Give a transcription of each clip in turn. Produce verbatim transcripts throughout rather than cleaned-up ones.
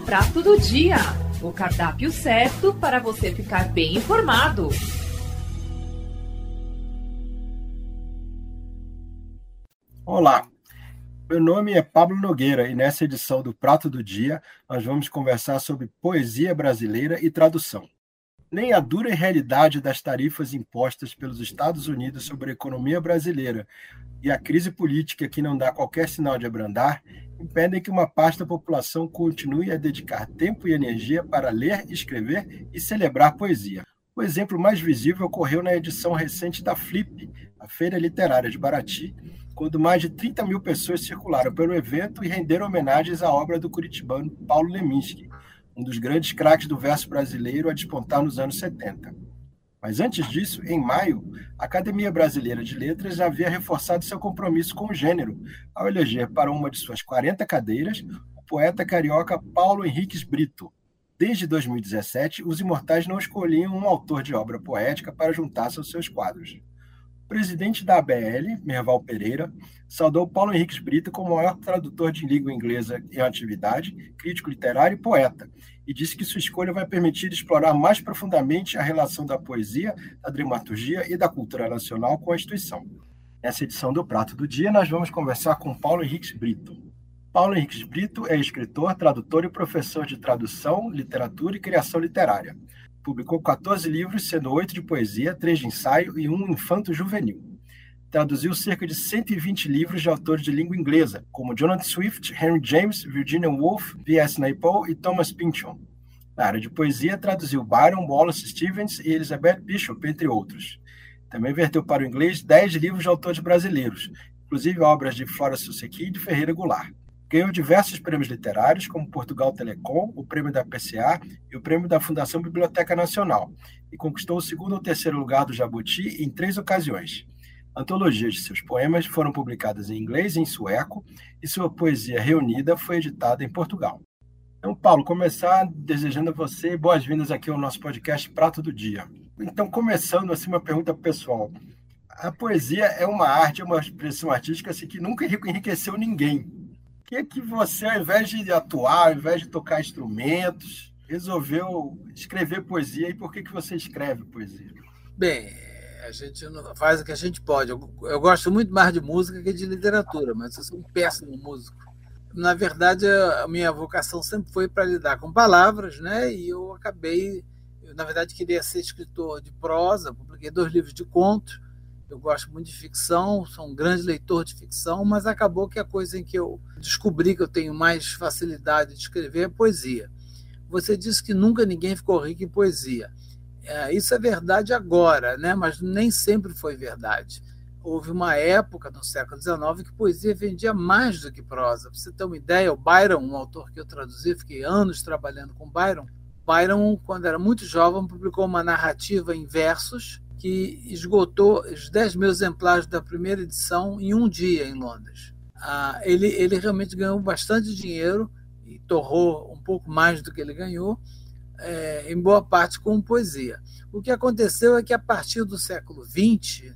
Prato do Dia, o cardápio certo para você ficar bem informado. Olá, meu nome é Pablo Nogueira e nessa edição do Prato do Dia nós vamos conversar sobre poesia brasileira e tradução. Nem a dura realidade das tarifas impostas pelos Estados Unidos sobre a economia brasileira e a crise política que não dá qualquer sinal de abrandar impedem que uma parte da população continue a dedicar tempo e energia para ler, escrever e celebrar poesia. O exemplo mais visível ocorreu na edição recente da Flip, a Feira Literária de Paraty, quando mais de trinta mil pessoas circularam pelo evento e renderam homenagens à obra do curitibano Paulo Leminski, um dos grandes craques do verso brasileiro a despontar nos anos setenta. Mas antes disso, em maio, a Academia Brasileira de Letras já havia reforçado seu compromisso com o gênero, ao eleger para uma de suas quarenta cadeiras o poeta carioca Paulo Henriques Brito. Desde dois mil e dezessete, os imortais não escolhiam um autor de obra poética para juntar-se aos seus quadros. O presidente da A B L, Merval Pereira, saudou Paulo Henriques Brito como o maior tradutor de língua inglesa em atividade, crítico literário e poeta, e disse que sua escolha vai permitir explorar mais profundamente a relação da poesia, da dramaturgia e da cultura nacional com a instituição. Nessa edição do Prato do Dia, nós vamos conversar com Paulo Henriques Brito. Paulo Henriques Brito é escritor, tradutor e professor de tradução, literatura e criação literária. Publicou quatorze livros, sendo oito de poesia, três de ensaio e um infanto-juvenil. Traduziu cerca de cento e vinte livros de autores de língua inglesa, como Jonathan Swift, Henry James, Virginia Woolf, V S Naipaul e Thomas Pynchon. Na área de poesia, traduziu Byron, Wallace Stevens e Elizabeth Bishop, entre outros. Também verteu para o inglês dez livros de autores brasileiros, inclusive obras de Flora Sussequi e de Ferreira Goulart. Ganhou diversos prêmios literários, como Portugal Telecom, o prêmio da P C A e o prêmio da Fundação Biblioteca Nacional, e conquistou o segundo ou terceiro lugar do Jabuti em três ocasiões. Antologias de seus poemas foram publicadas em inglês e em sueco, e sua poesia reunida foi editada em Portugal. Então, Paulo, começar desejando a você boas-vindas aqui ao nosso podcast Prato do Dia. Então, começando assim uma pergunta pessoal. A poesia é uma arte, é uma expressão artística assim, que nunca enriqueceu ninguém. Por que é que você, ao invés de atuar, ao invés de tocar instrumentos, resolveu escrever poesia, e por que que você escreve poesia? Bem, a gente faz o que a gente pode. Eu, eu gosto muito mais de música que de literatura, mas eu sou um péssimo músico. Na verdade, a minha vocação sempre foi para lidar com palavras, né? E eu acabei, eu, na verdade, queria ser escritor de prosa, publiquei dois livros de contos. Eu gosto muito de ficção, sou um grande leitor de ficção, mas acabou que a coisa em que eu descobri que eu tenho mais facilidade de escrever é poesia. Você disse que nunca ninguém ficou rico em poesia. É, isso é verdade agora, né? Mas nem sempre foi verdade. Houve uma época, no século dezenove, que poesia vendia mais do que prosa. Para você ter uma ideia, o Byron, um autor que eu traduzi, fiquei anos trabalhando com Byron. Byron, quando era muito jovem, publicou uma narrativa em versos que esgotou os dez mil exemplares da primeira edição em um dia em Londres. Ah, ele, ele realmente ganhou bastante dinheiro e torrou um pouco mais do que ele ganhou, é, em boa parte com poesia. O que aconteceu é que, a partir do século vinte,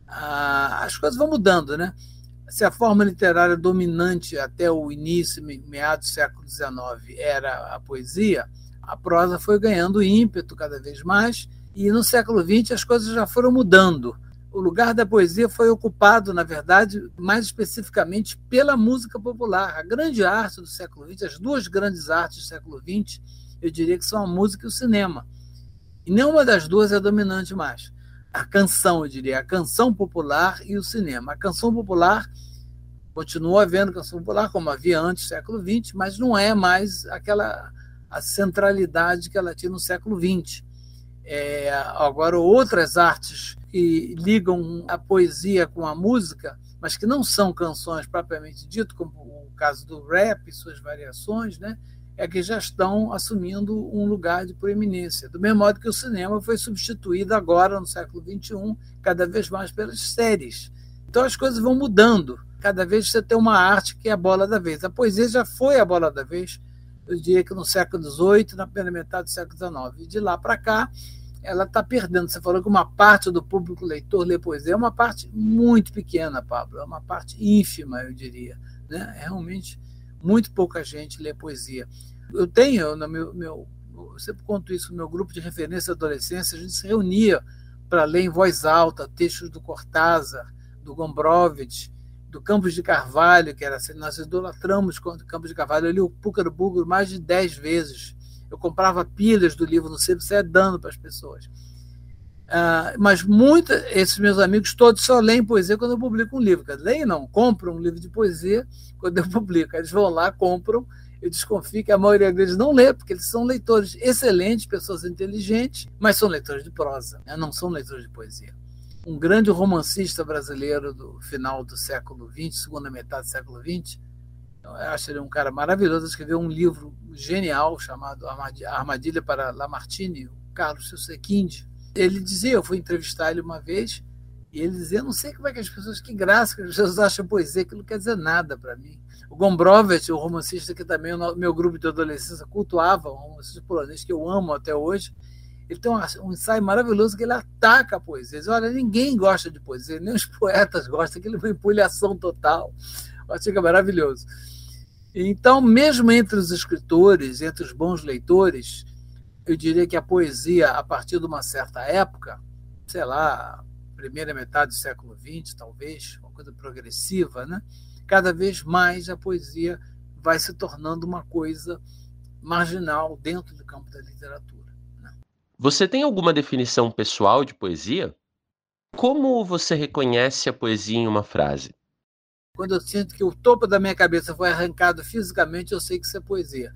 ah, as coisas vão mudando, né? Se a forma literária dominante até o início, meados do século dezenove, era a poesia, a prosa foi ganhando ímpeto cada vez mais, e no século vinte as coisas já foram mudando. O lugar da poesia foi ocupado, na verdade, mais especificamente pela música popular. A grande arte do século vinte, as duas grandes artes do século vinte, eu diria que são a música e o cinema. E nenhuma das duas é dominante mais. A canção, eu diria, a canção popular e o cinema. A canção popular, continua havendo canção popular, como havia antes do século vinte, mas não é mais aquela a centralidade que ela tinha no século vinte. É, agora, outras artes que ligam a poesia com a música, mas que não são canções propriamente dito, como o caso do rap e suas variações, né, é que já estão assumindo um lugar de proeminência. Do mesmo modo que o cinema foi substituído agora, no século vinte e um, cada vez mais pelas séries. Então as coisas vão mudando. Cada vez você tem uma arte que é a bola da vez. A poesia já foi a bola da vez, eu diria que no século dezoito, na primeira metade do século dezenove. E de lá para cá, ela está perdendo. Você falou que uma parte do público leitor lê poesia. É uma parte muito pequena, Pablo. É uma parte ínfima, eu diria. Né? Realmente, muito pouca gente lê poesia. Eu tenho, no meu, meu, eu sempre conto isso, no meu grupo de referência da adolescência, a gente se reunia para ler em voz alta textos do Cortázar, do Gombrowicz, do Campos de Carvalho, que era assim, nós idolatramos Campos de Carvalho. Eu li o Púcaro Búlgaro mais de dez vezes. Eu comprava pilhas do livro no sebo e saia dando para as pessoas. Uh, mas muitos, esses meus amigos todos só leem poesia quando eu publico um livro. Leem não, compram um livro de poesia quando eu publico. Eles vão lá, compram. Eu desconfio que a maioria deles não lê, porque eles são leitores excelentes, pessoas inteligentes, mas são leitores de prosa, né? Não são leitores de poesia. Um grande romancista brasileiro do final do século vinte, segunda metade do século vinte, eu acho ele um cara maravilhoso, escreveu um livro genial chamado Armadilha para Lamartine, o Carlos Sequinde. Ele dizia, eu fui entrevistar ele uma vez, e ele dizia, não sei como é que as pessoas, que graça que as pessoas acham poesia, aquilo não quer dizer nada para mim. O Gombrowicz, o romancista que também o meu grupo de adolescência cultuava, um romancista polonês que eu amo até hoje, ele tem um ensaio maravilhoso que ele ataca a poesia. Ele diz, olha, ninguém gosta de poesia, nem os poetas gostam, aquilo é uma empulhação total. Eu acho que é maravilhoso. Então, mesmo entre os escritores, entre os bons leitores, eu diria que a poesia, a partir de uma certa época, sei lá, primeira metade do século vinte, talvez, uma coisa progressiva, né? Cada vez mais a poesia vai se tornando uma coisa marginal dentro do campo da literatura, né? Você tem alguma definição pessoal de poesia? Como você reconhece a poesia em uma frase? Quando eu sinto que o topo da minha cabeça foi arrancado fisicamente, eu sei que isso é poesia.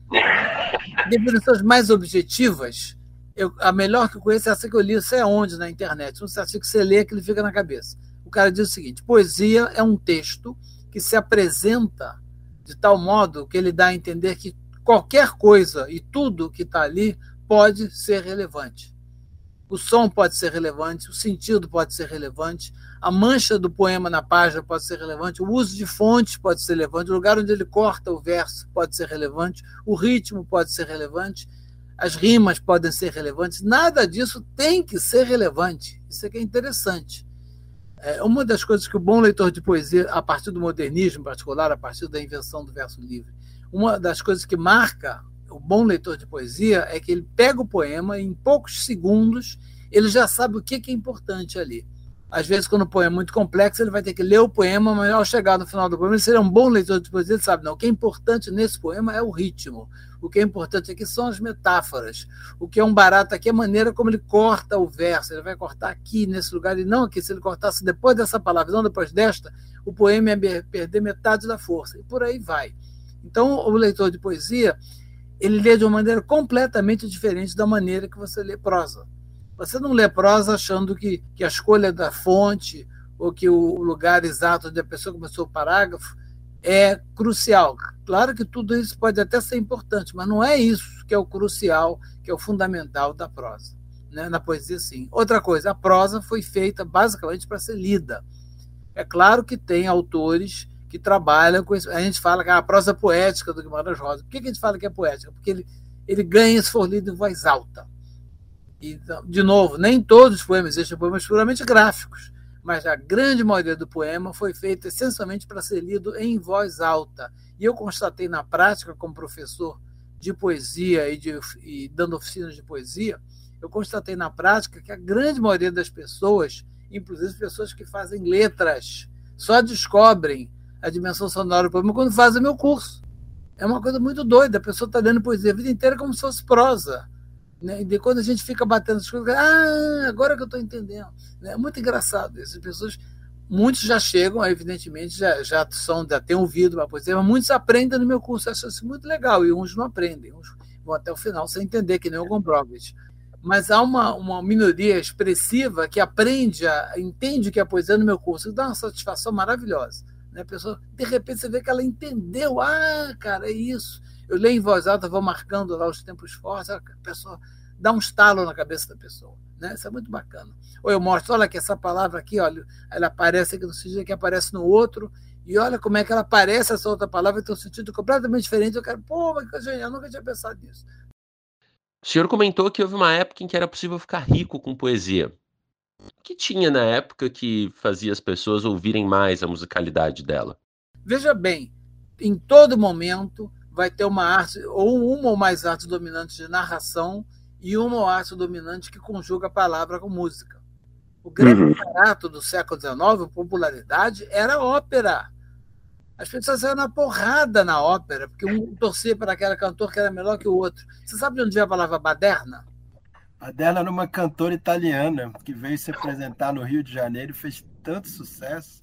Definições mais objetivas, eu, a melhor que eu conheço é essa que eu li, não sei aonde na internet, não sei se você lê que ele fica na cabeça. O cara diz o seguinte, poesia é um texto que se apresenta de tal modo que ele dá a entender que qualquer coisa e tudo que está ali pode ser relevante. O som pode ser relevante, o sentido pode ser relevante, a mancha do poema na página pode ser relevante, o uso de fontes pode ser relevante, o lugar onde ele corta o verso pode ser relevante, o ritmo pode ser relevante, as rimas podem ser relevantes, nada disso tem que ser relevante. Isso é que é interessante. É uma das coisas que o bom leitor de poesia, a partir do modernismo em particular, a partir da invenção do verso livre, uma das coisas que marca o bom leitor de poesia é que ele pega o poema e em poucos segundos ele já sabe o que é importante ali. Às vezes, quando o poema é muito complexo, ele vai ter que ler o poema, mas ao chegar no final do poema, se ele é um bom leitor de poesia, ele sabe, não, o que é importante nesse poema é o ritmo, o que é importante aqui são as metáforas, o que é um barato aqui é a maneira como ele corta o verso, ele vai cortar aqui, nesse lugar, e não aqui, se ele cortasse depois dessa palavra, não depois desta, o poema ia perder metade da força, e por aí vai. Então, o leitor de poesia, ele lê de uma maneira completamente diferente da maneira que você lê prosa. Você não lê prosa achando que, que a escolha da fonte ou que o lugar exato onde a pessoa começou o parágrafo é crucial. Claro que tudo isso pode até ser importante, mas não é isso que é o crucial, que é o fundamental da prosa, né? Na poesia, sim. Outra coisa, a prosa foi feita basicamente para ser lida. É claro que tem autores que trabalham com isso. A gente fala que é a prosa poética do Guimarães Rosa. Por que a gente fala que é poética? Porque ele, ele ganha se for lido em voz alta. E, de novo, nem todos os poemas existem poemas puramente gráficos, mas a grande maioria do poema foi feita essencialmente para ser lido em voz alta. E eu constatei na prática, como professor de poesia e, de, e dando oficinas de poesia, eu constatei na prática que a grande maioria das pessoas, inclusive pessoas que fazem letras, só descobrem a dimensão sonora do poema quando fazem meu curso. É uma coisa muito doida, a pessoa está lendo poesia a vida inteira como se fosse prosa. Né? E quando a gente fica batendo as coisas, ah, agora que eu estou entendendo. É muito engraçado. Essas pessoas, muitos já chegam, evidentemente, já, já, são, já têm ouvido uma poesia, mas muitos aprendem no meu curso. Eu acho isso muito legal. E uns não aprendem, uns vão até o final sem entender, que nem o Gombrowicz. Mas há uma, uma minoria expressiva que aprende, a, entende o que é poesia no meu curso. Isso dá uma satisfação maravilhosa. Né? A pessoa, de repente, você vê que ela entendeu. Ah, cara, é isso. Eu leio em voz alta, vou marcando lá os tempos fortes, a pessoa dá um estalo na cabeça da pessoa. Né? Isso é muito bacana. Ou eu mostro, olha que essa palavra aqui, olha, ela aparece aqui no sentido que aparece no outro, e olha como é que ela aparece, essa outra palavra tem um sentido completamente diferente. Eu quero, pô, mas que genial, eu nunca tinha pensado nisso. O senhor comentou que houve uma época em que era possível ficar rico com poesia. O que tinha na época que fazia as pessoas ouvirem mais a musicalidade dela? Veja bem, em todo momento vai ter uma arte, ou uma ou mais artes dominantes de narração e uma arte dominante que conjuga a palavra com música. O grande uhum. barato do século dezenove, popularidade, era a ópera. As pessoas saíram na porrada na ópera, porque um torcia para aquele cantor que era melhor que o outro. Você sabe de onde veio a palavra baderna? Baderna era uma cantora italiana que veio se apresentar no Rio de Janeiro e fez tanto sucesso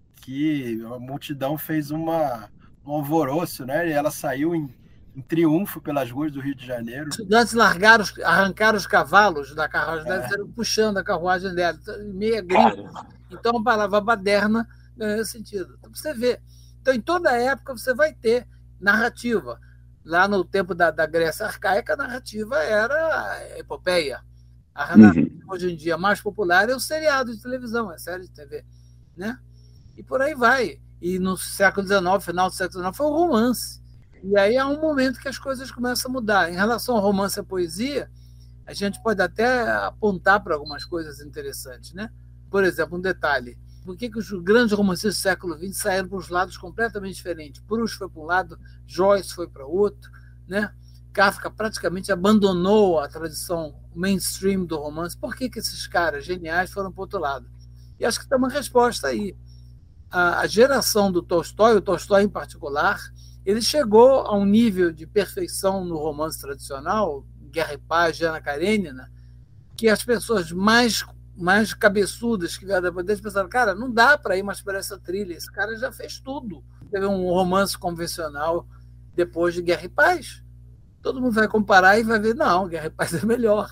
que a multidão fez uma, um alvoroço, né? E ela saiu em, em triunfo pelas ruas do Rio de Janeiro. Os estudantes largaram, arrancaram os cavalos da carruagem dela, é. puxando a carruagem dela, meia grita. Então a palavra baderna ganhou sentido. Então, você vê. Então, em toda época, você vai ter narrativa. Lá no tempo da, da Grécia arcaica, a narrativa era a epopeia. A narrativa, uhum. hoje em dia, mais popular é o seriado de televisão, é a série de T V. Né? E por aí vai. E no século dezenove, final do século dezenove, foi o romance. E aí há um momento que as coisas começam a mudar. Em relação ao romance e à poesia, a gente pode até apontar para algumas coisas interessantes. Né? Por exemplo, um detalhe. Por que, que os grandes romancistas do século vinte saíram para os lados completamente diferentes? Proust foi para um lado, Joyce foi para outro. Né? Kafka praticamente abandonou a tradição mainstream do romance. Por que, que esses caras geniais foram para o outro lado? E acho que tem uma resposta aí. A, a geração do Tolstói, o Tolstói em particular, ele chegou a um nível de perfeição no romance tradicional, Guerra e Paz, de Ana Karenina, que as pessoas mais mais cabeçudas que vieram depois deles pensaram, cara, não dá para ir mais por essa trilha, esse cara já fez tudo. Teve um romance convencional depois de Guerra e Paz. Todo mundo vai comparar e vai ver, não, Guerra e Paz é melhor.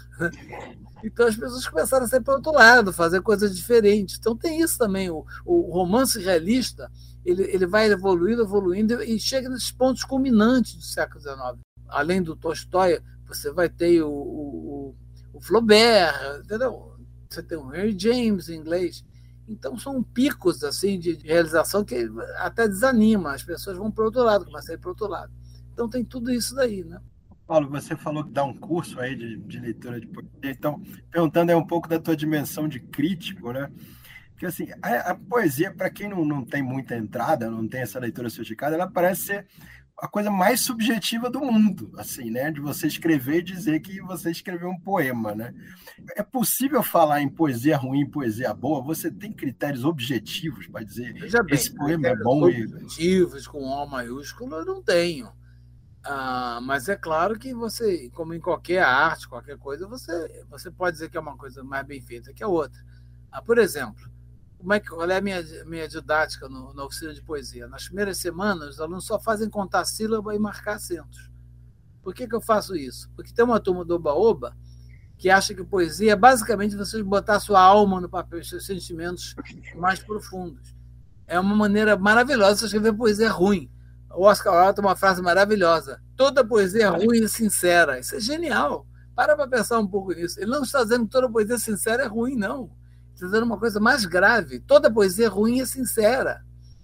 Então as pessoas começaram a sair para o outro lado, fazer coisas diferentes. Então tem isso também, o, o romance realista, ele, ele vai evoluindo, evoluindo e chega nesses pontos culminantes do século dezenove. Além do Tolstói, você vai ter o, o, o Flaubert, entendeu? Você tem o Henry James em inglês. Então, são picos assim, de realização que até desanima. As pessoas vão para o outro lado, começam a ir para o outro lado. Então, tem tudo isso daí. Né? Paulo, você falou que dá um curso aí de, de leitura de poesia. Então, perguntando aí um pouco da tua dimensão de crítico, né? Porque, assim, a, a poesia, para quem não, não tem muita entrada, não tem essa leitura sofisticada, ela parece ser a coisa mais subjetiva do mundo, assim, né? De você escrever e dizer que você escreveu um poema, né? É possível falar em poesia ruim e poesia boa? Você tem critérios objetivos para dizer que esse poema é bom? Objetivos e... com O maiúsculo eu não tenho. Ah, mas é claro que você, como em qualquer arte, qualquer coisa, você, você pode dizer que é uma coisa mais bem feita que a outra. Ah, por exemplo, como é que, qual é a minha, minha didática no, na oficina de poesia? Nas primeiras semanas, os alunos só fazem contar sílaba e marcar acentos. Por que, que eu faço isso? Porque tem uma turma do Oba-Oba que acha que poesia é basicamente você botar sua alma no papel, seus sentimentos mais profundos. É uma maneira maravilhosa de escrever poesia ruim. O Oscar Wilde tem uma frase maravilhosa. Toda poesia é ruim e sincera. Isso é genial. Para para pensar um pouco nisso. Ele não está dizendo que toda poesia sincera é ruim, não. Está dizendo uma coisa mais grave. Toda poesia ruim é sincera.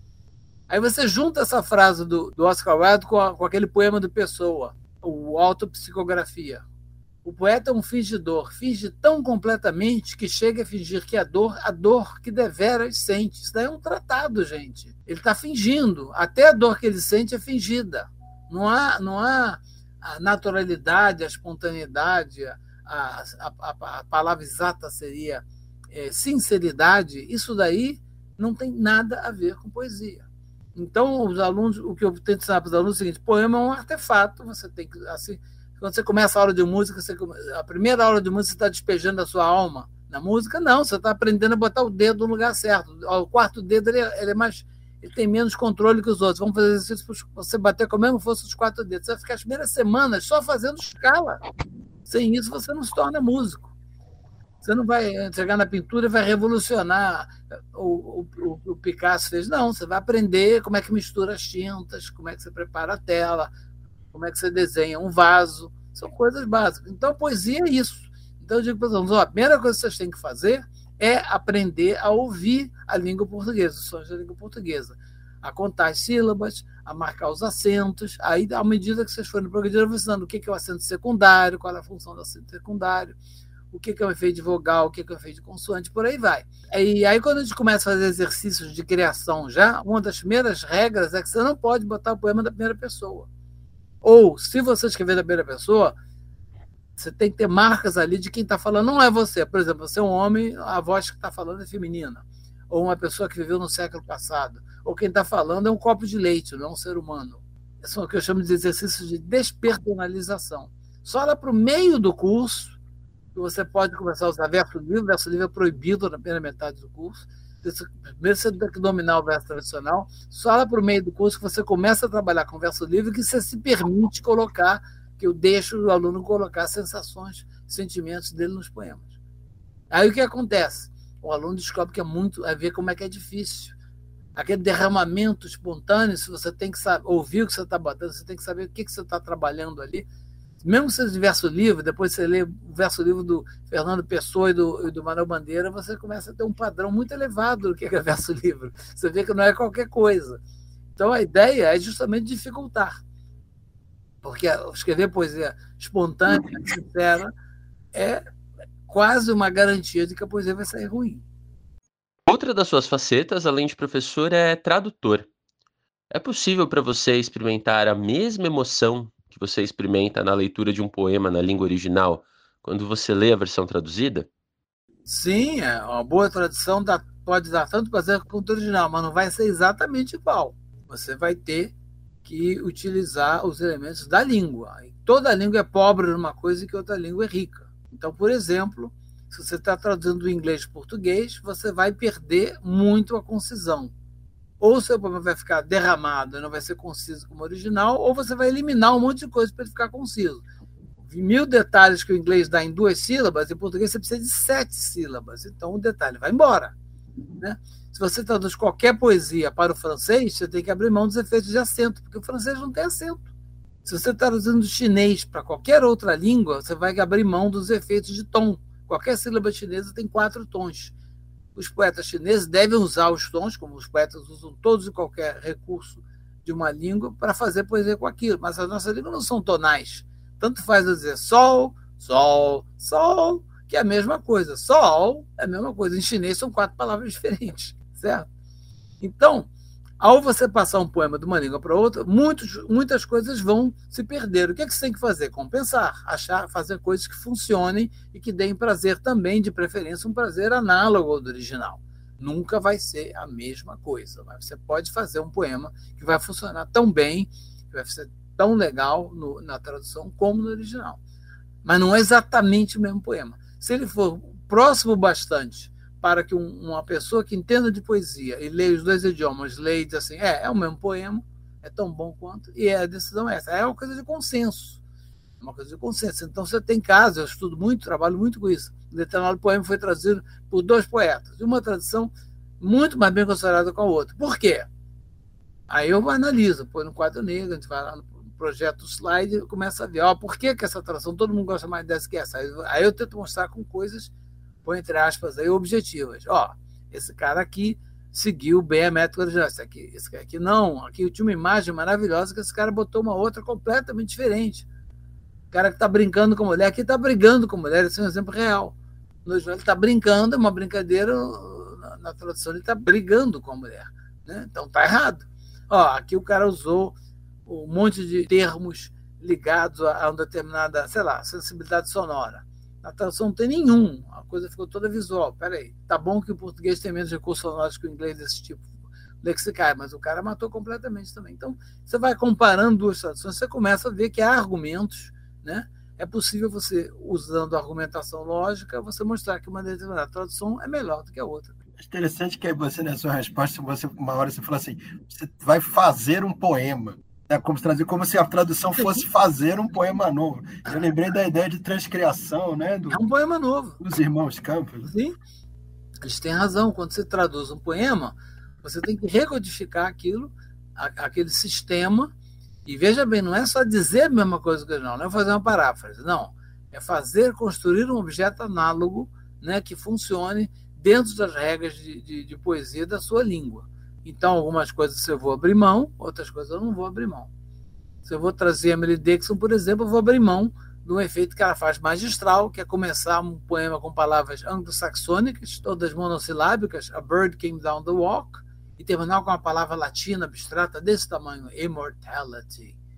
Aí você junta essa frase do, do Oscar Wilde com, a, com aquele poema do Pessoa, o Autopsicografia. O poeta é um fingidor. Finge tão completamente que chega a fingir que a dor, a dor que deveras sente. Isso daí é um tratado, gente. Ele está fingindo. Até a dor que ele sente é fingida. Não há, não há a naturalidade, a espontaneidade, a, a, a, a palavra exata seria... É, sinceridade, isso daí não tem nada a ver com poesia. Então, os alunos, o que eu tento ensinar para os alunos é o seguinte: poema é um artefato, você tem que, assim, quando você começa a aula de música, você, a primeira aula de música você está despejando a sua alma na música, não, você está aprendendo a botar o dedo no lugar certo. O quarto dedo ele é, ele é mais, ele tem menos controle que os outros. Vamos fazer exercício para você bater com a mesma força os quatro dedos. Você vai ficar as primeiras semanas só fazendo escala. Sem isso, você não se torna músico. Você não vai chegar na pintura e vai revolucionar o, o, o Picasso fez. Não, você vai aprender como é que mistura as tintas, como é que você prepara a tela, como é que você desenha um vaso. São coisas básicas. Então, poesia é isso. Então, eu digo para os alunos, a primeira coisa que vocês têm que fazer é aprender a ouvir a língua portuguesa, os sons da língua portuguesa, a contar as sílabas, a marcar os acentos. Aí, à medida que vocês forem progredindo, vão ensinando o que é o acento secundário, qual é a função do acento secundário, o que é o efeito de vogal, o que é o efeito de consoante, por aí vai. E aí, quando a gente começa a fazer exercícios de criação já, uma das primeiras regras é que você não pode botar o poema da primeira pessoa. Ou, se você escrever da primeira pessoa, você tem que ter marcas ali de quem está falando, não é você. Por exemplo, você é um homem, a voz que está falando é feminina. Ou uma pessoa que viveu no século passado. Ou quem está falando é um copo de leite, não é um ser humano. Esse é o que eu chamo de exercício de despersonalização. Só lá para o meio do curso, que você pode começar a usar verso livre. Verso livre é proibido na primeira metade do curso. Primeiro você tem que dominar o verso tradicional. Só lá para o meio do curso que você começa a trabalhar com verso livre, que você se permite colocar, que eu deixo o aluno colocar sensações, sentimentos dele nos poemas. Aí o que acontece? O aluno descobre que é muito, a ver como é que é difícil. Aquele derramamento espontâneo, se você tem que saber, ouvir o que você está batendo, você tem que saber o que, que você está trabalhando ali. Mesmo que seja de verso livre, depois você lê o verso livre do Fernando Pessoa e do, e do Manuel Bandeira, você começa a ter um padrão muito elevado do que é verso livre. Você vê que não é qualquer coisa. Então a ideia é justamente dificultar. Porque escrever poesia espontânea, sincera, é quase uma garantia de que a poesia vai sair ruim. Outra das suas facetas, além de professor, é tradutor. É possível para você experimentar a mesma emoção que você experimenta na leitura de um poema na língua original quando você lê a versão traduzida? Sim, é uma boa tradução dá, pode dar tanto prazer quanto o original, mas não vai ser exatamente igual. Você vai ter que utilizar os elementos da língua. Toda língua é pobre numa coisa e que outra língua é rica. Então, por exemplo, se você está traduzindo do inglês para português, você vai perder muito a concisão. Ou o seu poema vai ficar derramado e não vai ser conciso como o original, ou você vai eliminar um monte de coisa para ele ficar conciso. Mil detalhes que o inglês dá em duas sílabas, em português você precisa de sete sílabas. Então o detalhe vai embora. Né? Se você traduz qualquer poesia para o francês, você tem que abrir mão dos efeitos de acento, porque o francês não tem acento. Se você está traduzindo do chinês para qualquer outra língua, você vai abrir mão dos efeitos de tom. Qualquer sílaba chinesa tem quatro tons. Os poetas chineses devem usar os tons, como os poetas usam todos e qualquer recurso de uma língua, para fazer poesia com aquilo. Mas as nossas línguas não são tonais. Tanto faz eu dizer sol, sol, sol, que é a mesma coisa. Sol é a mesma coisa. Em chinês são quatro palavras diferentes, certo? Então, ao você passar um poema de uma língua para outra, muitos, muitas coisas vão se perder. O que é que você tem que fazer? Compensar, achar, fazer coisas que funcionem e que deem prazer também, de preferência, um prazer análogo ao do original. Nunca vai ser a mesma coisa. Mas você pode fazer um poema que vai funcionar tão bem, que vai ser tão legal no, na tradução como no original. Mas não é exatamente o mesmo poema. Se ele for próximo bastante para que um, uma pessoa que entenda de poesia e leia os dois idiomas, leia e diz assim, é, é o mesmo poema, é tão bom quanto, e a decisão é essa. É uma coisa de consenso. É uma coisa de consenso. Então, você tem casos, eu estudo muito, trabalho muito com isso. Um determinado poema foi traduzido por dois poetas, e uma tradução muito mais bem considerada com a outra. Por quê? Aí eu analiso, põe no quadro negro, a gente vai lá no projeto slide e começa a ver, ó, por que, que essa tradução, todo mundo gosta mais dessa que essa? Aí eu tento mostrar com coisas, põe entre aspas, aí, objetivas. Ó, esse cara aqui seguiu bem a métrica original. Esse aqui, esse cara aqui não. Aqui eu tinha uma imagem maravilhosa que esse cara botou uma outra completamente diferente. O cara que está brincando com a mulher, aqui está brigando com a mulher, esse é um exemplo real. No original ele está brincando, é uma brincadeira, na, na tradução ele está brigando com a mulher. Né? Então está errado. Ó, aqui o cara usou um monte de termos ligados a uma determinada, sei lá, sensibilidade sonora. Na tradução não tem nenhum, a coisa ficou toda visual. Peraí, tá bom que o português tem menos recursos sonoros que o inglês desse tipo lexicais, mas o cara matou completamente também. Então, você vai comparando duas traduções, você começa a ver que há argumentos, né? É possível você, usando a argumentação lógica, você mostrar que uma determinada tradução é melhor do que a outra. É interessante que você, na sua resposta, você, uma hora você falou assim, você vai fazer um poema. É como se, traduzir, como se a tradução fosse fazer um poema novo. Eu lembrei da ideia de transcriação, né? Do, é um poema novo. Dos irmãos Campos. Sim, eles têm razão. Quando você traduz um poema, você tem que recodificar aquilo, a, aquele sistema, e veja bem, não é só dizer a mesma coisa que o original, não é fazer uma paráfrase, não. É fazer, construir um objeto análogo, né, que funcione dentro das regras de, de, de poesia da sua língua. Então, algumas coisas eu vou abrir mão, outras coisas eu não vou abrir mão. Se eu vou trazer Emily Dickinson, por exemplo, eu vou abrir mão de um efeito que ela faz magistral, que é começar um poema com palavras anglo-saxônicas, todas monossilábicas, a bird came down the walk, e terminar com uma palavra latina abstrata desse tamanho, immortality.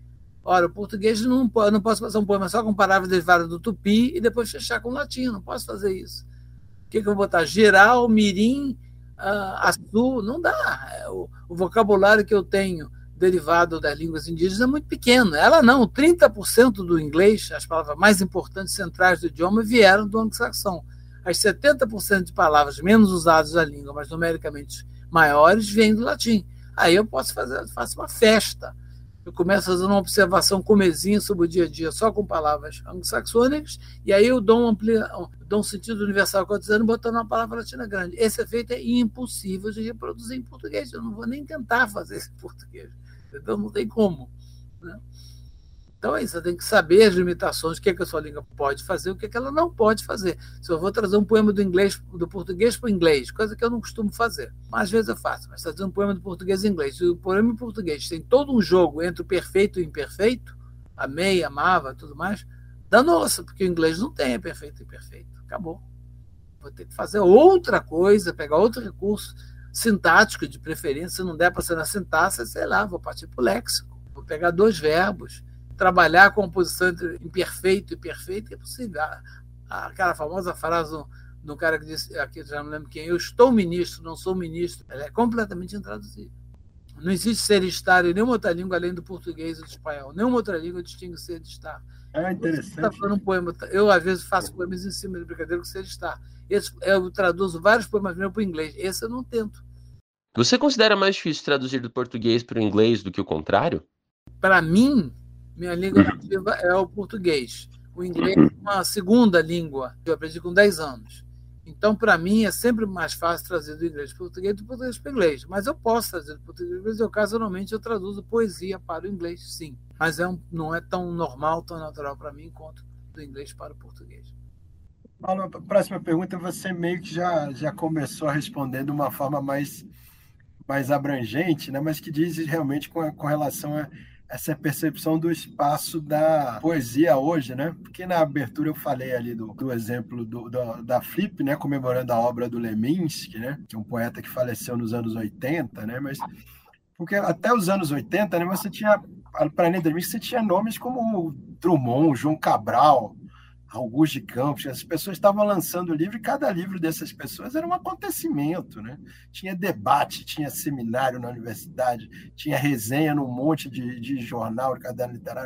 Ora, o português não, eu não posso fazer um poema só com palavras derivadas do tupi e depois fechar com latim, não posso fazer isso. O que, que eu vou botar? Geral, mirim, uh, açu, não dá. O, o vocabulário que eu tenho derivado das línguas indígenas é muito pequeno. Ela não, trinta por cento do inglês, as palavras mais importantes centrais do idioma, vieram do anglo-saxão. As setenta por cento de palavras menos usadas na língua, mas numericamente maiores, vêm do latim. Aí eu posso fazer, faço uma festa. Eu começo fazendo uma observação comezinha sobre o dia a dia, só com palavras anglo-saxônicas, e aí eu dou um, amplia, dou um sentido universal cotidiano botando uma palavra latina grande. Esse efeito é impossível de reproduzir em português. Eu não vou nem tentar fazer isso em português. Então não tem como. Né? Então é isso, você tem que saber as limitações, o que, é que a sua língua pode fazer, o que, é que ela não pode fazer. Se eu vou trazer um poema do inglês, do português para o inglês, coisa que eu não costumo fazer, mas às vezes eu faço, mas trazer um poema do português em inglês, se o poema em português tem todo um jogo entre o perfeito e o imperfeito, amei, amava, tudo mais, danoso, porque o inglês não tem perfeito e imperfeito, acabou. Vou ter que fazer outra coisa, pegar outro recurso sintático de preferência, se não der para ser na sintaxe, sei lá, vou partir para o léxico, vou pegar dois verbos, trabalhar a composição entre imperfeito e perfeito, que é possível. Aquela famosa frase do, do cara que disse, aqui já não lembro quem, eu estou ministro, não sou ministro, ela é completamente intraduzível. Não existe ser e estar em nenhuma outra língua além do português ou do espanhol. Nenhuma outra língua distingue ser e estar. É interessante. Tá falando um poema, eu, às vezes, faço poemas em cima de brincadeira com ser e estar. Esse, eu traduzo vários poemas meus para o inglês. Esse eu não tento. Você considera mais difícil traduzir do português para o inglês do que o contrário? Para mim, minha língua nativa é o português. O inglês é uma segunda língua que eu aprendi com dez anos. Então, para mim, é sempre mais fácil trazer do inglês para o português do que do português para o inglês. Mas eu posso trazer do português para o inglês. Ocasionalmente, eu traduzo poesia para o inglês, sim. Mas é um, não é tão normal, tão natural para mim quanto do inglês para o português. Paulo, a próxima pergunta você meio que já, já começou a responder de uma forma mais, mais abrangente, né? Mas que diz realmente com, com relação a essa percepção do espaço da poesia hoje, né? Porque na abertura eu falei ali do, do exemplo do, do, da Flip, né? Comemorando a obra do Leminski, né? Que é um poeta que faleceu nos anos oitenta, né? Mas porque até os anos oitenta, né? Você tinha, para além da Leminski, você tinha nomes como Drummond, João Cabral, Augusto de Campos, as pessoas estavam lançando livro e cada livro dessas pessoas era um acontecimento, né? Tinha debate, tinha seminário na universidade, tinha resenha num monte de, de jornal, de caderno literário.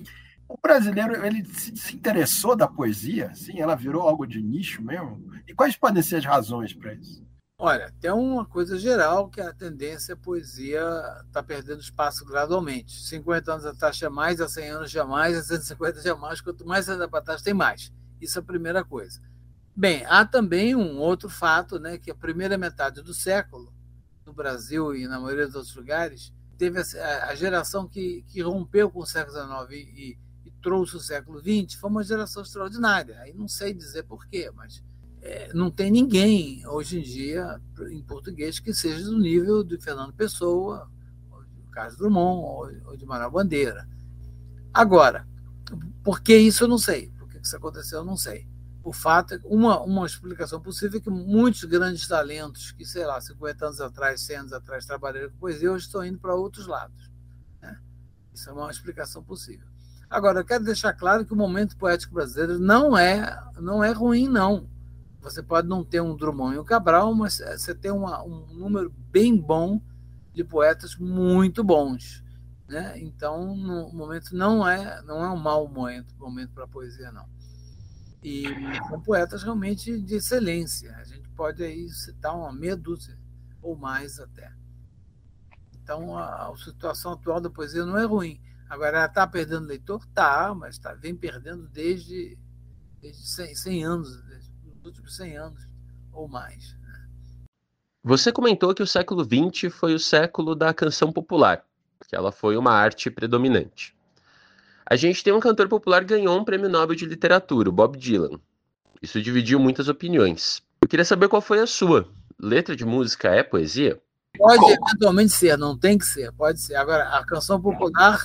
O brasileiro, ele se desinteressou da poesia, assim, ela virou algo de nicho mesmo? E quais podem ser as razões para isso? Olha, tem uma coisa geral que a tendência é a poesia está perdendo espaço gradualmente. cinquenta anos atrás tinha mais, há cem anos tinha mais, há cento e cinquenta tinha mais, quanto mais você anda para trás tem mais. Isso é a primeira coisa. Bem, há também um outro fato, né, que a primeira metade do século, no Brasil e na maioria dos outros lugares, teve a, a geração que, que rompeu com o século dezenove e, e, e trouxe o século vinte, foi uma geração extraordinária. Aí não sei dizer porquê, mas... É, não tem ninguém hoje em dia em português que seja do nível de Fernando Pessoa, ou de Carlos Drummond, ou, ou de Manuel Bandeira. Agora, por que isso eu não sei? Por que isso aconteceu eu não sei. O fato é que uma, uma explicação possível é que muitos grandes talentos que, sei lá, cinquenta anos atrás, cem anos atrás trabalharam com poesia, hoje estão indo para outros lados. Né? Isso é uma explicação possível. Agora, eu quero deixar claro que o momento poético brasileiro não é, não é ruim, não. Você pode não ter um Drummond e um Cabral, mas você tem uma, um número bem bom de poetas muito bons. Né? Então, no momento não é, não é um mau momento, momento para a poesia, não. E são poetas realmente de excelência. A gente pode aí citar uma meia dúzia, ou mais até. Então, a, a situação atual da poesia não é ruim. Agora, ela está perdendo leitor? Tá, mas tá, vem perdendo desde, desde cem, cem anos, desde os últimos cem anos ou mais. Né? Você comentou que o século vinte foi o século da canção popular, que ela foi uma arte predominante. A gente tem um cantor popular que ganhou um prêmio Nobel de Literatura, o Bob Dylan. Isso dividiu muitas opiniões. Eu queria saber qual foi a sua. Letra de música é poesia? Pode eventualmente ser, não tem que ser, pode ser. Agora, a canção popular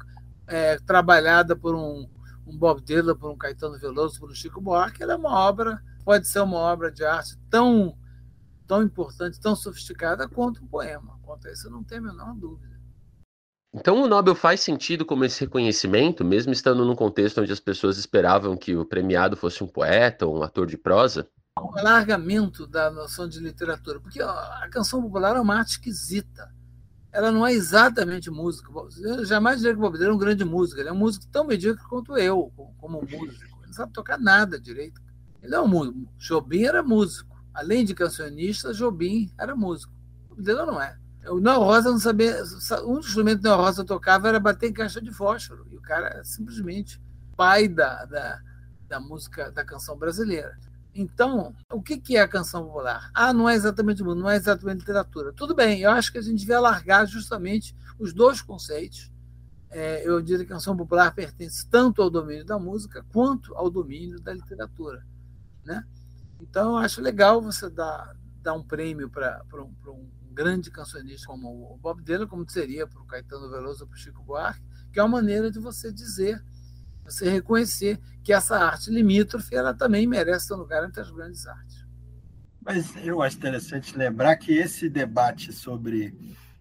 é, trabalhada por um, um Bob Dylan, por um Caetano Veloso, por um Chico Buarque, ela é uma obra, pode ser uma obra de arte tão, tão importante, tão sofisticada quanto um poema. Quanto a isso, eu não tenho a menor dúvida. Então o Nobel faz sentido como esse reconhecimento, mesmo estando num contexto onde as pessoas esperavam que o premiado fosse um poeta ou um ator de prosa? O alargamento da noção de literatura, porque a canção popular é uma arte esquisita. Ela não é exatamente música. Eu jamais diria que o Bob Dylan é um grande músico. Ele é um músico tão medíocre quanto eu, como músico. Ele não sabe tocar nada direito. Ele é um músico. Jobim era músico. Além de cancionista, Jobim era músico. O Bob Dylan não é. O Noel Rosa não sabia. Um dos instrumentos que o Noel Rosa tocava era bater em caixa de fósforo. E o cara é simplesmente pai da, da, da música, da canção brasileira. Então, o que é a canção popular? Ah, não é exatamente música, não é exatamente literatura. Tudo bem, eu acho que a gente devia alargar justamente os dois conceitos. É, eu diria que a canção popular pertence tanto ao domínio da música quanto ao domínio da literatura, né? Então, eu acho legal você dar, dar um prêmio para um, um grande cancionista como o Bob Dylan, como seria para o Caetano Veloso ou para o Chico Buarque, que é uma maneira de você dizer, você reconhecer que essa arte limítrofe ela também merece ter lugar entre as grandes artes. Mas eu acho interessante lembrar que esse debate sobre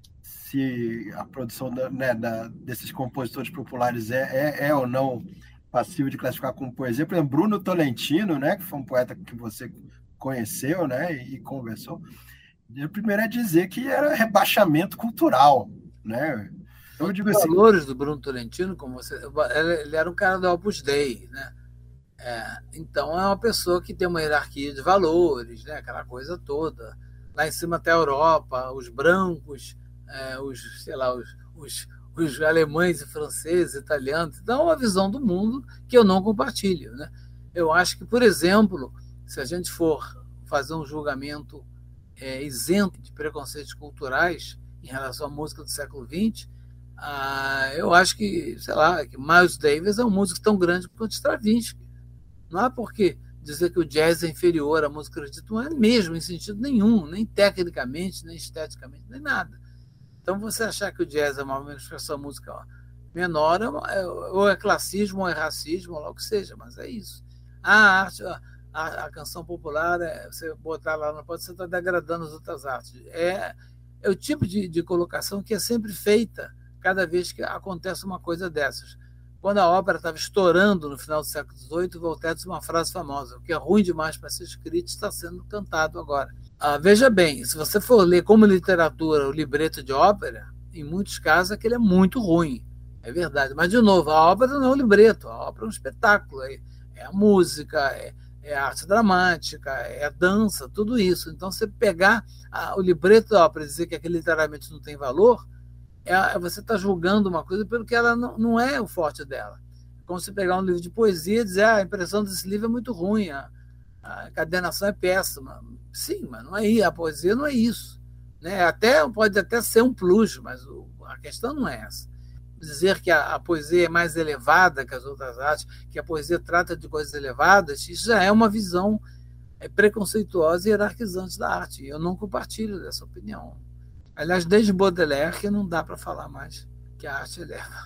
se a produção da, né, da, desses compositores populares é, é, é ou não passível de classificar como poesia. Por exemplo, Bruno Tolentino, né, que foi um poeta que você conheceu, né, e, e conversou, o primeiro é dizer que era rebaixamento cultural, né? Eu digo assim, os valores do Bruno Tolentino, como você, ele era um cara do Opus Dei, né? É, então é uma pessoa que tem uma hierarquia de valores, né? Aquela coisa toda. Lá em cima até a Europa, os brancos, é, os, sei lá, os, os, os alemães e franceses, italianos. Então é uma visão do mundo que eu não compartilho, né? Eu acho que, por exemplo, se a gente for fazer um julgamento é, isento de preconceitos culturais em relação à música do século vinte, Ah, eu acho que, sei lá, que Miles Davis é um músico tão grande quanto Stravinsky. Não é porque dizer que o jazz é inferior à música erudita, não é mesmo, em sentido nenhum, nem tecnicamente, nem esteticamente, nem nada. Então, você achar que o jazz é uma manifestação musical menor, ou é classismo, ou é racismo, ou lá o que seja, mas é isso. A arte, a, a, a canção popular, é, você botar lá, não pode, você estar degradando as outras artes. É, é o tipo de, de colocação que é sempre feita cada vez que acontece uma coisa dessas. Quando a ópera estava estourando no final do século dezoito, Voltaire disse uma frase famosa: o que é ruim demais para ser escrito está sendo cantado agora. Ah, veja bem, se você for ler como literatura o libreto de ópera, em muitos casos aquele é muito ruim, é verdade. Mas, de novo, a ópera não é um libreto, a ópera é um espetáculo, é, é a música, é, é a arte dramática, é a dança, tudo isso. Então, você pegar a, o libreto da ópera e dizer que aquele literalmente não tem valor, É, você está julgando uma coisa pelo que ela não, não é o forte dela. Como se pegar um livro de poesia e dizer ah, a impressão desse livro é muito ruim, a, a cadernação é péssima. Sim, mas não é, a poesia não é isso. Né? Até, pode até ser um plus, mas o, a questão não é essa. Dizer que a, a poesia é mais elevada que as outras artes, que a poesia trata de coisas elevadas, isso já é uma visão é, preconceituosa e hierarquizante da arte. Eu não compartilho dessa opinião. Aliás, desde Baudelaire que não dá para falar mais que a arte eleva.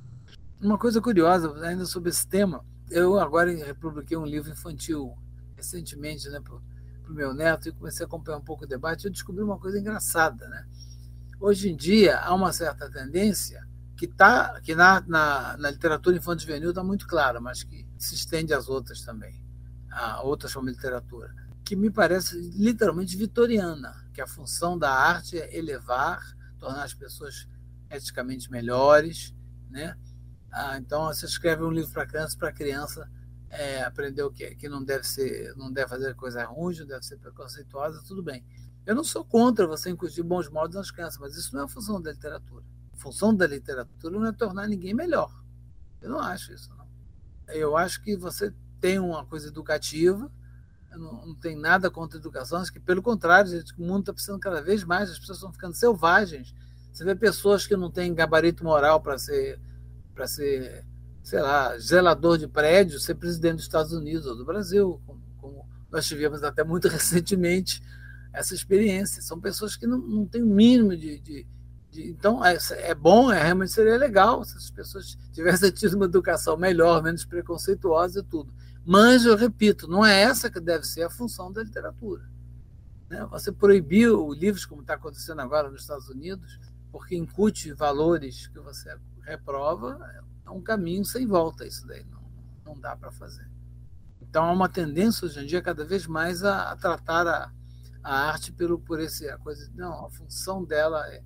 Uma coisa curiosa, ainda sobre esse tema, eu agora republiquei um livro infantil recentemente, né, para o meu neto, e comecei a acompanhar um pouco o debate, e eu descobri uma coisa engraçada. Né? Hoje em dia, há uma certa tendência que, tá, que na, na, na literatura infanto-juvenil está muito clara, mas que se estende às outras também, a outras formas de literatura, que me parece literalmente vitoriana, que a função da arte é elevar, tornar as pessoas eticamente melhores, né? Ah, então, você escreve um livro para criança, para a criança é, aprender o que, que não deve ser, não deve fazer coisa ruim, não deve ser preconceituosa, tudo bem. Eu não sou contra você incutir bons modos nas crianças, mas isso não é a função da literatura. A função da literatura não é tornar ninguém melhor. Eu não acho isso, não. Eu acho que você tem uma coisa educativa. Não, não tem nada contra a educação, acho que, pelo contrário, gente, o mundo está precisando cada vez mais, as pessoas estão ficando selvagens. Você vê pessoas que não têm gabarito moral para ser, para ser, sei lá, zelador de prédio, ser presidente dos Estados Unidos ou do Brasil, como, como nós tivemos até muito recentemente essa experiência. São pessoas que não, não têm o mínimo de... de, de então, é, é bom, é, realmente seria legal se as pessoas tivessem tido uma educação melhor, menos preconceituosa e tudo. Mas, eu repito, não é essa que deve ser a função da literatura. Né? Você proibiu livros, como está acontecendo agora nos Estados Unidos, porque incute valores que você reprova, é um caminho sem volta. Isso daí não, não dá para fazer. Então, há uma tendência hoje em dia cada vez mais a, a tratar a, a arte pelo, por esse, a coisa. Não, a função dela é,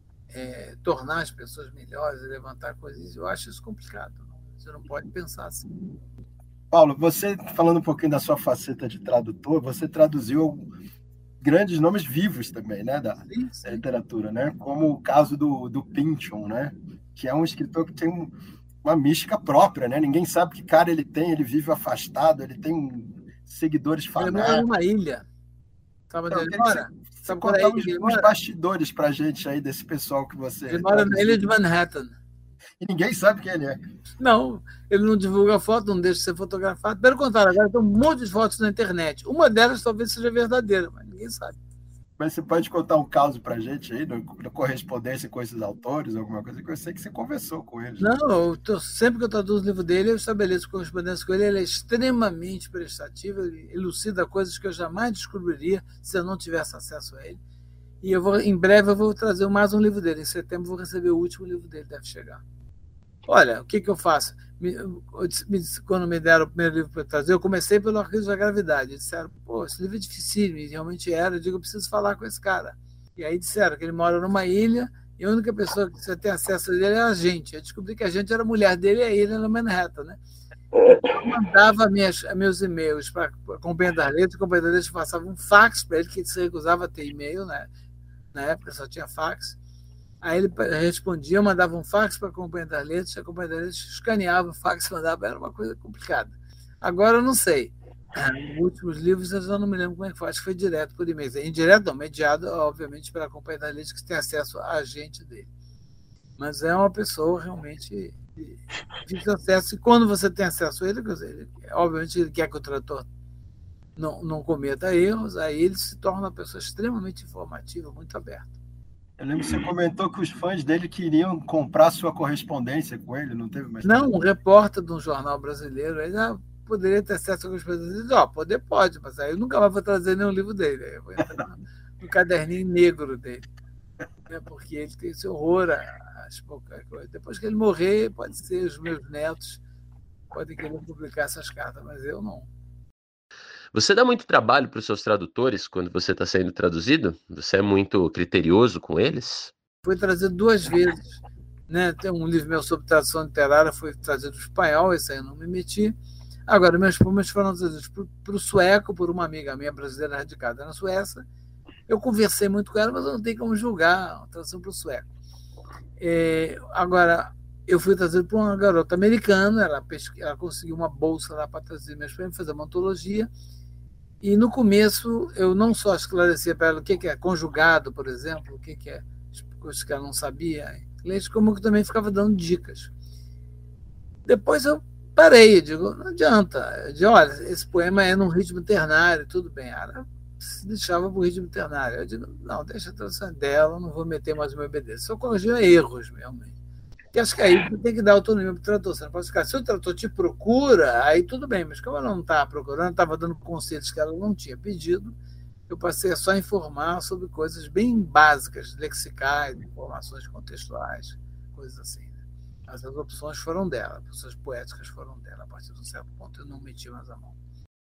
é tornar as pessoas melhores, levantar coisas. Eu acho isso complicado. Você não pode pensar assim. Paulo, você, falando um pouquinho da sua faceta de tradutor, você traduziu grandes nomes vivos também, né, da, sim, sim. da literatura, né? Como o caso do, do Pynchon, né? Que é um escritor que tem um, uma mística própria, né? Ninguém sabe que cara ele tem, ele vive afastado, ele tem seguidores fanáticos. Ele mora numa ilha. Sabe onde ele mora? Você, você contar os, os bastidores pra gente aí desse pessoal que você... Ele mora na ilha de Manhattan. E ninguém sabe quem ele é. Não, ele não divulga foto, não deixa de ser fotografado. Pelo contrário, agora tem um monte de fotos na internet. Uma delas talvez seja verdadeira, mas ninguém sabe. Mas você pode contar um caso pra gente aí, na correspondência com esses autores, alguma coisa que eu sei que você conversou com eles. Não, eu tô, sempre que eu traduzo o livro dele, eu estabeleço correspondência com ele. Ele é extremamente prestativo, ele elucida coisas que eu jamais descobriria se eu não tivesse acesso a ele. E eu vou, em breve eu vou trazer mais um livro dele. Em setembro eu vou receber o último livro dele, deve chegar. Olha, o que, que eu faço? Me, me, quando me deram o primeiro livro para trazer, eu comecei pelo Arquivo da Gravidade. Disseram, pô, esse livro é difícil, e realmente era. Eu digo, eu preciso falar com esse cara. E aí disseram que ele mora numa ilha e a única pessoa que você tem acesso a ele é a gente. Eu descobri que a gente era a mulher dele e a ilha era Manhattan, né? Eu mandava minhas, meus e-mails para a Companhia das Letras, a Companhia das Letras passava um fax para ele, que ele se recusava a ter e-mail, né? Na época só tinha fax. Aí ele respondia, mandava um fax para a Companhia das Letras, a Companhia das Letras escaneava o fax e mandava, era uma coisa complicada. Agora eu não sei. Nos últimos livros eu já não me lembro como é que foi, acho que foi direto por e-mail. Indireto, não, mediado, obviamente, pela Companhia das Letras, que tem acesso a agente dele. Mas é uma pessoa realmente de acesso, e quando você tem acesso a ele, ele obviamente ele quer que o tradutor não, não cometa erros, aí ele se torna uma pessoa extremamente informativa, muito aberta. Eu lembro que você comentou que os fãs dele queriam comprar sua correspondência com ele, não teve mais? Não, um repórter de um jornal brasileiro, ele já poderia ter acesso à correspondência. Ele disse, ó, poder pode, mas aí eu nunca mais vou trazer nenhum livro dele. Eu vou entrar no caderninho negro dele. Né, porque ele tem esse horror às poucas coisas. Depois que ele morrer, pode ser os meus netos podem querer publicar essas cartas, mas eu não. Você dá muito trabalho para os seus tradutores quando você está sendo traduzido? Você é muito criterioso com eles? Foi trazido duas vezes. Né? Tem um livro meu sobre tradução literária, foi trazido para o espanhol, esse aí eu não me meti. Agora, meus poemas foram trazidos para o sueco por uma amiga minha brasileira radicada na Suécia. Eu conversei muito com ela, mas eu não tenho como julgar a tradução para o sueco. É, agora, eu fui trazido por uma garota americana, ela, ela conseguiu uma bolsa lá para traduzir meus poemas, fazer uma antologia. E no começo eu não só esclarecia para ela o que é conjugado, por exemplo, o que é coisas que ela não sabia em inglês, como eu também ficava dando dicas. Depois eu parei, eu digo, não adianta. Eu digo, olha, esse poema é num ritmo ternário, tudo bem. Ela se deixava para o ritmo ternário. Eu digo, não, deixa a tradução dela, não vou meter mais o meu B D. Só corrigir erros, realmente. Que acho que aí você tem que dar autonomia para o tradutor. Você não pode ficar, se o tradutor te procura, aí tudo bem, mas como ela não está procurando, estava dando conselhos que ela não tinha pedido, eu passei a só informar sobre coisas bem básicas, lexicais, informações contextuais, coisas assim. Né? Mas as opções foram dela, as opções poéticas foram dela. A partir de um certo ponto eu não meti mais a mão.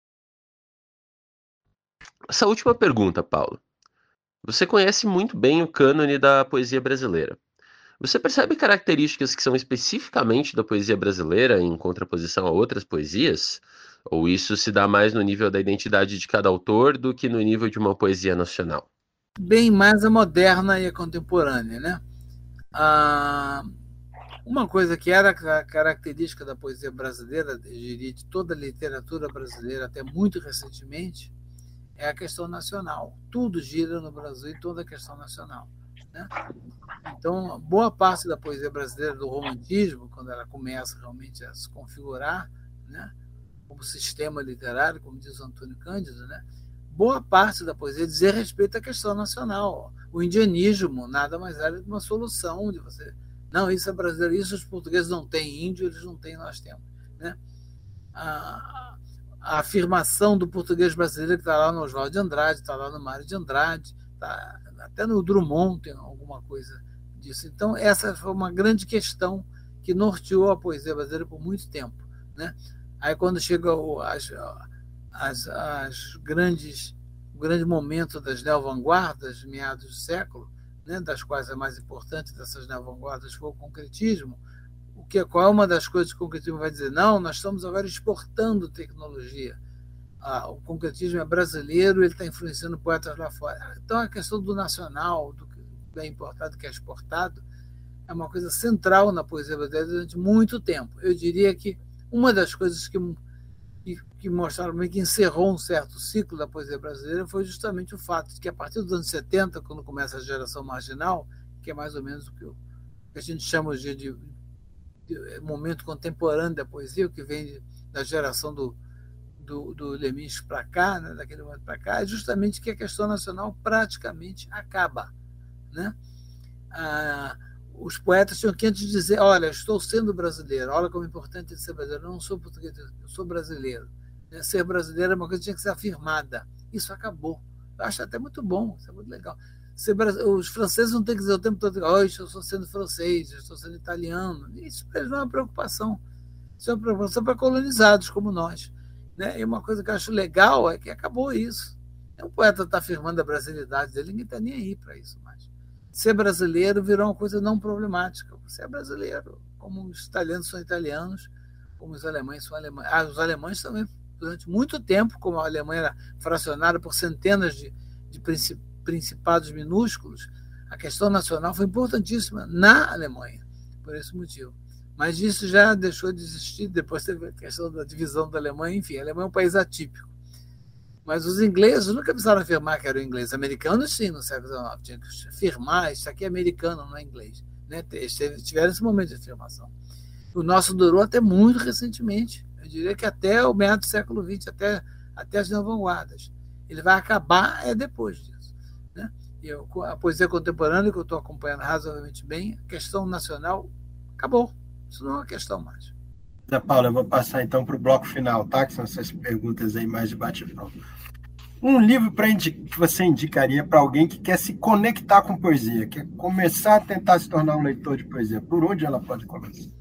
Essa última pergunta, Paulo. Você conhece muito bem o cânone da poesia brasileira. Você percebe características que são especificamente da poesia brasileira em contraposição a outras poesias? Ou isso se dá mais no nível da identidade de cada autor do que no nível de uma poesia nacional? Bem mais a moderna e a contemporânea, né? Ah, uma coisa que era característica da poesia brasileira, eu diria de toda a literatura brasileira até muito recentemente, é a questão nacional. Tudo gira no Brasil em toda a questão nacional. Né? Então, boa parte da poesia brasileira, do romantismo, quando ela começa realmente a se configurar, né, como sistema literário, como diz o Antônio Cândido, né, boa parte da poesia dizia respeito à questão nacional. O indianismo nada mais é do que uma solução de você. Não, isso é brasileiro, isso os portugueses não têm, índio eles não têm, nós temos. Né? A, a afirmação do português brasileiro que está lá no Oswald de Andrade, está lá no Mário de Andrade, tá, até no Drummond tem alguma coisa disso. Então, essa foi uma grande questão que norteou a poesia brasileira por muito tempo, né? Aí, quando chega o, as, as, as grandes, o grande momento das neo-vanguardas, meados do século, né, das quais a mais importante dessas neo-vanguardas foi o concretismo, o que, qual é uma das coisas que o concretismo vai dizer? Não, nós estamos agora exportando tecnologia. Ah, o concretismo é brasileiro, ele está influenciando poetas lá fora. Então, a questão do nacional, do que é importado, do que é exportado, é uma coisa central na poesia brasileira durante muito tempo. Eu diria que uma das coisas que, que, que mostraram meio que encerrou um certo ciclo da poesia brasileira foi justamente o fato de que, a partir dos anos setenta, quando começa a geração marginal, que é mais ou menos o que, o, que a gente chama de, de, de momento contemporâneo da poesia, o que vem de, da geração do, do, do Leminski para cá, né, daquele momento para cá, é justamente que a questão nacional praticamente acaba, né? Ah, os poetas tinham que antes dizer, olha, estou sendo brasileiro, olha como é importante ser brasileiro, eu não sou português, eu sou brasileiro. Ser brasileiro é uma coisa que tinha que ser afirmada. Isso acabou. Eu acho até muito bom, isso é muito legal. Ser, os franceses não têm que dizer o tempo todo, oh, eu estou sendo francês, eu estou sendo italiano. Isso para eles não é uma preocupação. Isso é uma preocupação para colonizados como nós, né? E uma coisa que eu acho legal é que acabou isso. O poeta está afirmando a brasilidade dele, ninguém está nem aí para isso mais. Ser brasileiro virou uma coisa não problemática. Você é brasileiro, como os italianos são italianos, como os alemães são alemães. Ah, os alemães também, durante muito tempo, como a Alemanha era fracionada por centenas de, de principados minúsculos, a questão nacional foi importantíssima na Alemanha, por esse motivo. Mas isso já deixou de existir, depois teve a questão da divisão da Alemanha, enfim, a Alemanha é um país atípico. Mas os ingleses nunca precisaram afirmar que eram ingleses. Americanos, sim, no século dezenove. Tinha que afirmar, isso aqui é americano, não é inglês. Né? Eles tiveram esse momento de afirmação. O nosso durou até muito recentemente. Eu diria que até o meado do século vinte, até, até as vanguardas. Ele vai acabar é depois disso. Né? E eu, a poesia contemporânea, que eu estou acompanhando razoavelmente bem, a questão nacional acabou. Isso não é uma questão mais. Zé Paulo, eu vou passar então para o bloco final, tá? Que são essas perguntas aí mais de bate-pronto. Um livro pra indi- que você indicaria para alguém que quer se conectar com poesia, quer começar a tentar se tornar um leitor de poesia. Por onde ela pode começar?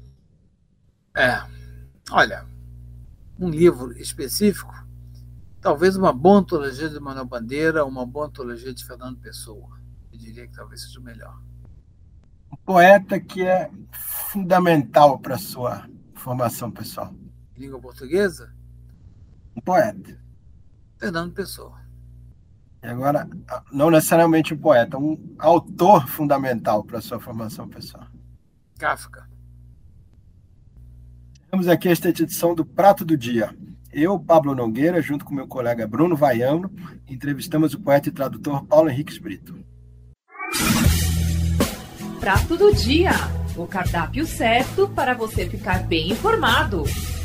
É, olha, um livro específico, talvez uma boa antologia de Manuel Bandeira, uma boa antologia de Fernando Pessoa. Eu diria que talvez seja o melhor. Um poeta que é fundamental para a sua formação pessoal. Língua portuguesa? Um poeta. Fernando Pessoa. E agora, não necessariamente um poeta, um autor fundamental para a sua formação pessoal. Kafka. Temos aqui esta edição do Prato do Dia. Eu, Pablo Nogueira, junto com meu colega Bruno Vaiano, entrevistamos o poeta e tradutor Paulo Henriques Brito. Prato do Dia, o cardápio certo para você ficar bem informado.